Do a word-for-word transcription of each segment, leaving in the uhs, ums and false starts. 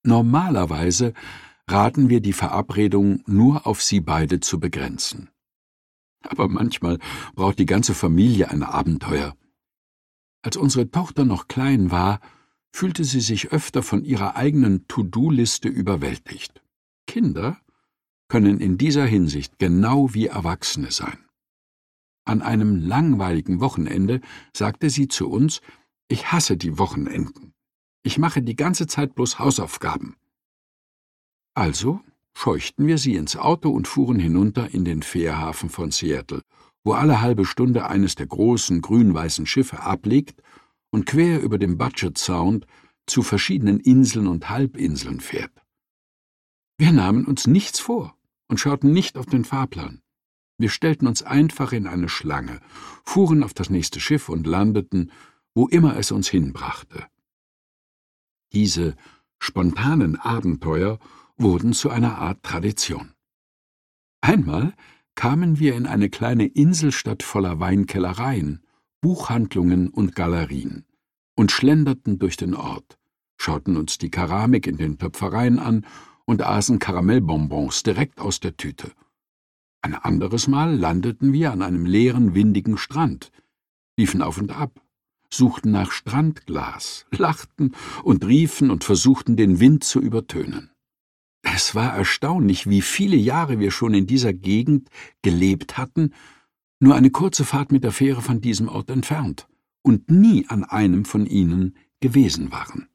Normalerweise raten wir die Verabredung nur auf sie beide zu begrenzen. Aber manchmal braucht die ganze Familie ein Abenteuer. Als unsere Tochter noch klein war, fühlte sie sich öfter von ihrer eigenen To-Do-Liste überwältigt. Kinder können in dieser Hinsicht genau wie Erwachsene sein. An einem langweiligen Wochenende sagte sie zu uns: »Ich hasse die Wochenenden. Ich mache die ganze Zeit bloß Hausaufgaben.« Also scheuchten wir sie ins Auto und fuhren hinunter in den Fährhafen von Seattle, wo alle halbe Stunde eines der großen grün-weißen Schiffe ablegt und quer über dem Budget Sound zu verschiedenen Inseln und Halbinseln fährt. Wir nahmen uns nichts vor und schauten nicht auf den Fahrplan. Wir stellten uns einfach in eine Schlange, fuhren auf das nächste Schiff und landeten, wo immer es uns hinbrachte. Diese spontanen Abenteuer wurden zu einer Art Tradition. Einmal kamen wir in eine kleine Inselstadt voller Weinkellereien, Buchhandlungen und Galerien und schlenderten durch den Ort, schauten uns die Keramik in den Töpfereien an und aßen Karamellbonbons direkt aus der Tüte. Ein anderes Mal landeten wir an einem leeren, windigen Strand, liefen auf und ab, suchten nach Strandglas, lachten und riefen und versuchten, den Wind zu übertönen. Es war erstaunlich, wie viele Jahre wir schon in dieser Gegend gelebt hatten, nur eine kurze Fahrt mit der Fähre von diesem Ort entfernt und nie an einem von ihnen gewesen waren.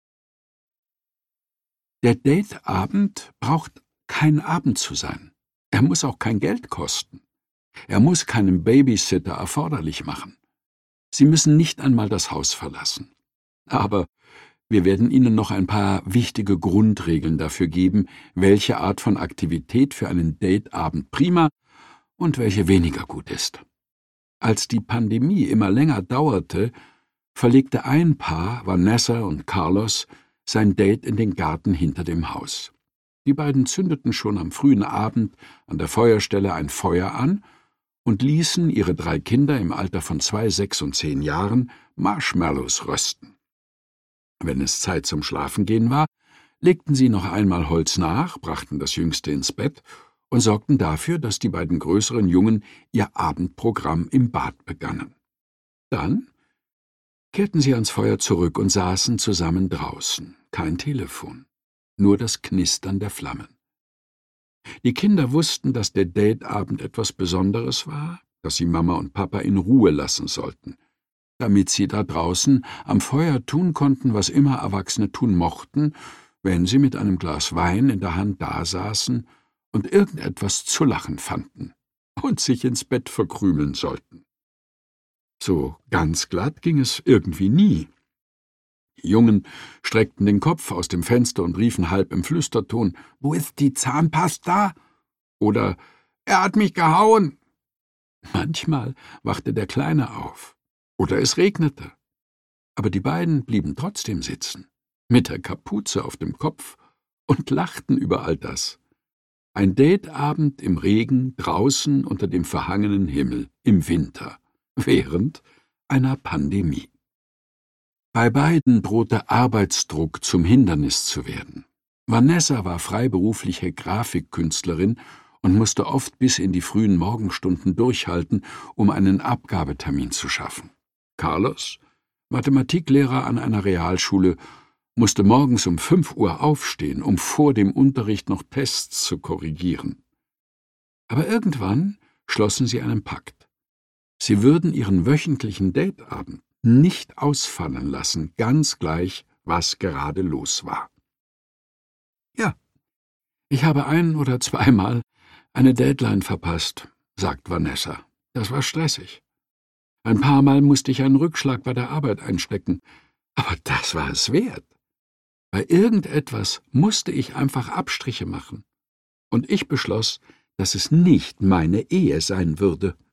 Der Dateabend braucht kein Abend zu sein. Er muss auch kein Geld kosten. Er muss keinen Babysitter erforderlich machen. Sie müssen nicht einmal das Haus verlassen. Aber wir werden Ihnen noch ein paar wichtige Grundregeln dafür geben, welche Art von Aktivität für einen Dateabend prima und welche weniger gut ist. Als die Pandemie immer länger dauerte, verlegte ein Paar, Vanessa und Carlos, sein Date in den Garten hinter dem Haus. Die beiden zündeten schon am frühen Abend an der Feuerstelle ein Feuer an und ließen ihre drei Kinder im Alter von zwei, sechs und zehn Jahren Marshmallows rösten. Wenn es Zeit zum Schlafengehen war, legten sie noch einmal Holz nach, brachten das Jüngste ins Bett und sorgten dafür, dass die beiden größeren Jungen ihr Abendprogramm im Bad begannen. Dann kehrten sie ans Feuer zurück und saßen zusammen draußen. Kein Telefon, nur das Knistern der Flammen. Die Kinder wussten, dass der Dateabend etwas Besonderes war, dass sie Mama und Papa in Ruhe lassen sollten, damit sie da draußen am Feuer tun konnten, was immer Erwachsene tun mochten, wenn sie mit einem Glas Wein in der Hand dasaßen und irgendetwas zu lachen fanden und sich ins Bett verkrümeln sollten. So ganz glatt ging es irgendwie nie. Die Jungen streckten den Kopf aus dem Fenster und riefen halb im Flüsterton: »Wo ist die Zahnpasta?« oder »Er hat mich gehauen!« Manchmal wachte der Kleine auf. Oder es regnete. Aber die beiden blieben trotzdem sitzen, mit der Kapuze auf dem Kopf, und lachten über all das. Ein Dateabend im Regen, draußen unter dem verhangenen Himmel, im Winter, während einer Pandemie. Bei beiden drohte Arbeitsdruck zum Hindernis zu werden. Vanessa war freiberufliche Grafikkünstlerin und musste oft bis in die frühen Morgenstunden durchhalten, um einen Abgabetermin zu schaffen. Carlos, Mathematiklehrer an einer Realschule, musste morgens um fünf Uhr aufstehen, um vor dem Unterricht noch Tests zu korrigieren. Aber irgendwann schlossen sie einen Pakt. Sie würden ihren wöchentlichen Dateabend nicht ausfallen lassen, ganz gleich, was gerade los war. »Ja, ich habe ein- oder zweimal eine Deadline verpasst«, sagt Vanessa. »Das war stressig. Ein paar Mal musste ich einen Rückschlag bei der Arbeit einstecken, aber das war es wert. Bei irgendetwas musste ich einfach Abstriche machen. Und ich beschloss, dass es nicht meine Ehe sein würde.«